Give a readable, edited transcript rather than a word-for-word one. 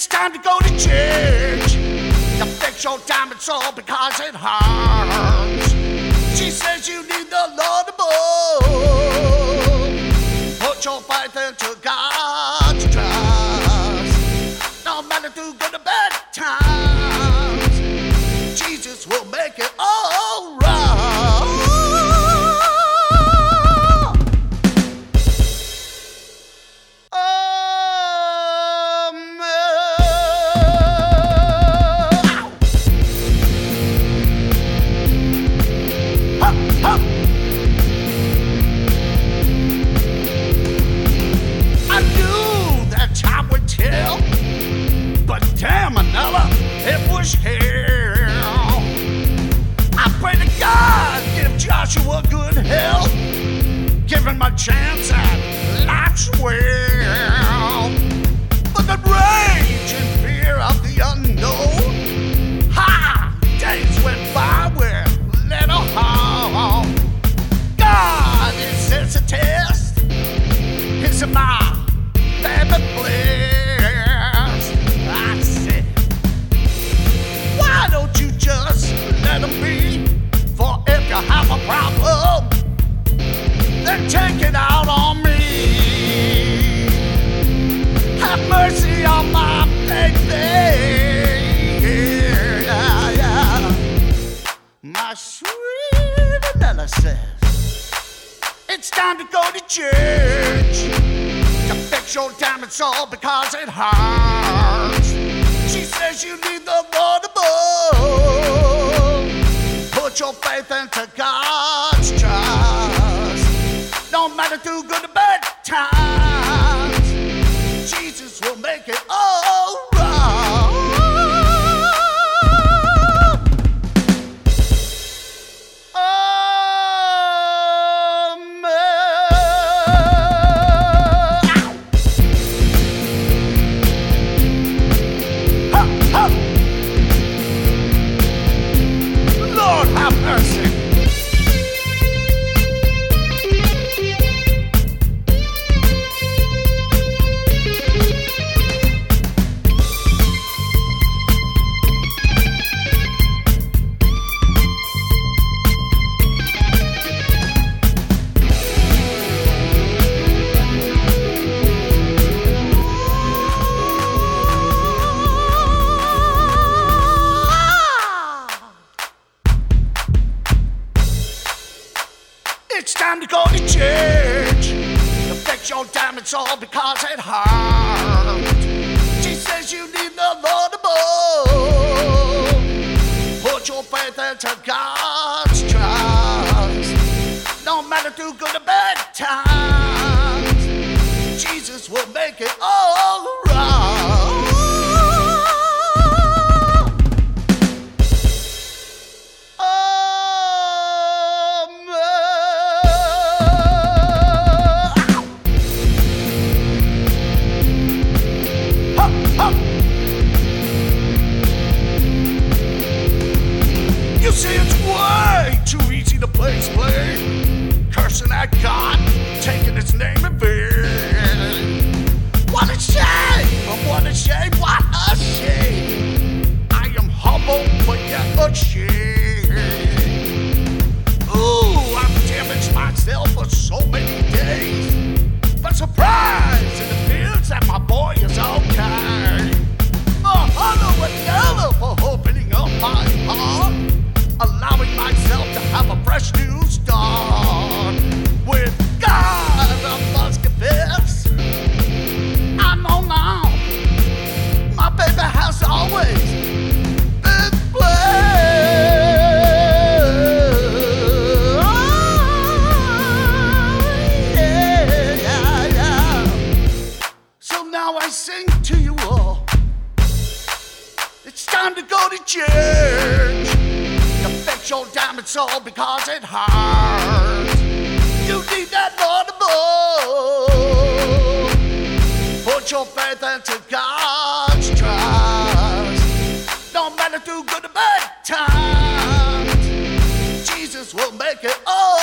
time to go to church to fix your diamond soul because it hurts. She says you need the Lord above. Put your faith into God's trust. No matter through good or bad times, Jesus will make it all right. Damn, Manila, it was hell. I pray to God, give Joshua good health. Give him a chance at life's well. But the rage and fear of the unknown, days went by with little hope. God is a test. It's my favorite place. Let them be, for if you have a problem, then take it out on me. Have mercy on my baby, yeah. My sweet Vanilla says it's time to go to church to fix your diamond soul because it hurts. She says you need the Lord above. Put your faith into God's trust. No matter through good or bad times, Jesus will make it all right. It's time to go to church to fix your diamond soul because it hurts. She says you need the Lord above. Put your faith into God's trust. No matter through good or bad times, Jesus will make it all right. You see, it's way too easy to play, cursing at God, taking His name in vain. What a shame! What a shame! What a shame! I am humble, but yet ashamed. Ooh, I've damaged myself for so many days. But surprise, it appears that my boy is okay. Mahalo Vanilla for opening up my heart, allowing myself to have a fresh new start. With God, I must confess, I know now, my baby has always been blessed. Yeah. So now I sing to you all. It's time to go to church to fix your diamond soul because it hurts. You need that Lord above. Put your faith into God's trust. No matter through good or bad times, Jesus will make it all